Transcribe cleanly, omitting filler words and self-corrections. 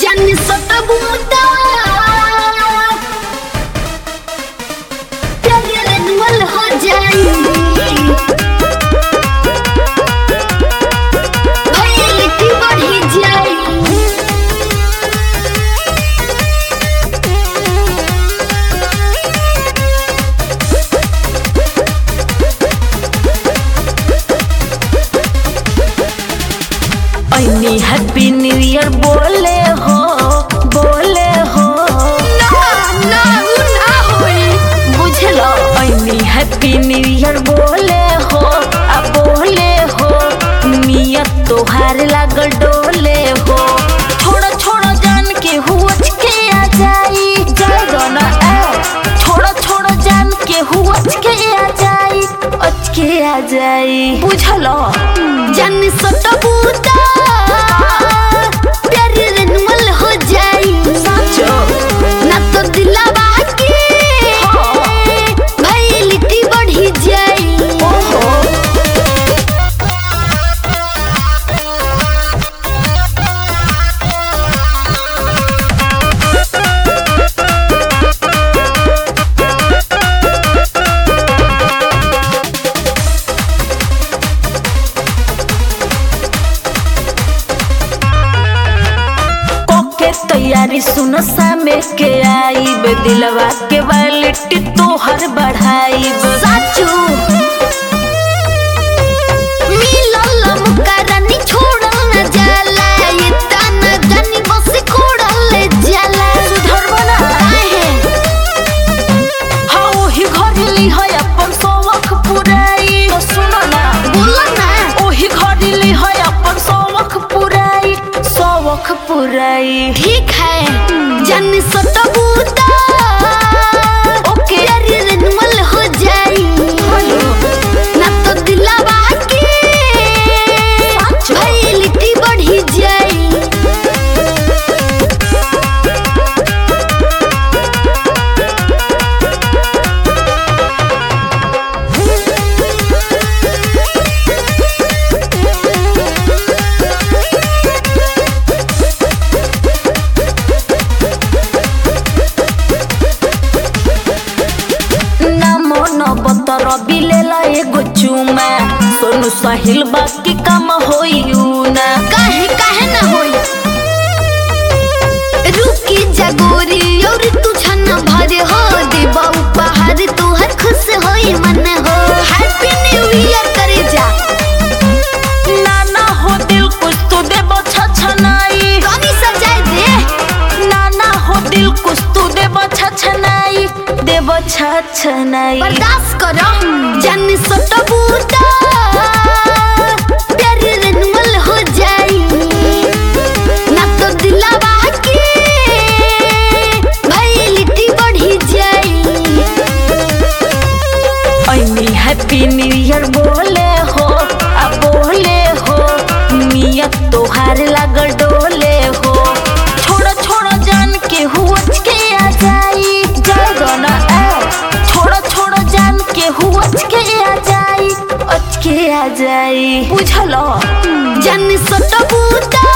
जाने सता बूता प्यारे रेनुअल हो जाई भाईलिटी बढ़ी जाई अन्नी हैप्पी न्यू ईयर बोले हो ना होई बुझलो अन्नी हैप्पी न्यू ईयर बोले हो नियत तोहार लागल डोले हो छोड़ा छोड़ा जान के हुच के आ जाई जाएगा ना छोड़ा जान के हुच के आ जाई अच के आ जाई बुझलो जाने सता बूता प्यारे रेनुअल हो जाई साचो ना तो दिलावा के भाईलिटी बढ़ी जाई ओहो तैयारी सुन सामे के आईब दिलवा के वालिटी तोहर बढ़ाईब साचू मिलल मुकरानी छोड़ल न जाला ये ताना जानी बस खोड़ल जाला सुधरबो ना काहे हाँ ओही घरली है अपन शौक पुराई तो सुनो ना बोलो ना ओही घरली है अपन शौक पुराई ठीक है जाने सता बूता ओके प्यारे रेनुअल हो जाई ना तो दिलावा के भाईलिटी बढ़ी जाई बतर बिलेला एगो चुमा सोनू साहिल बाकी काम होई ना काहे ना होई रुकी जागोरी और तुझा न भरे हो देबा उपहार तोहर खुश होई मन हो हैप्पी न्यू ईयर करे जा नाना हो दिल कुछ तो देबो छछनाई गानी सजाए दे नाना हो दिल कुछ तो देबो छछनाई बर्दाश्त करो जाने सता बूता प्यारे रेनुअल हो जाई ना तो दिलावा के भाईलिटी बढ़ी जाई अन्नी हैप्पी न्यू ईयर बोले हो नियत तोहार लागल डोले हो छोड़ा जान के हुच के आ जाई जाएगा ना छोड़ा जान के हुच के आ जाई अच के आ जाई बुझलो जाने सता बूता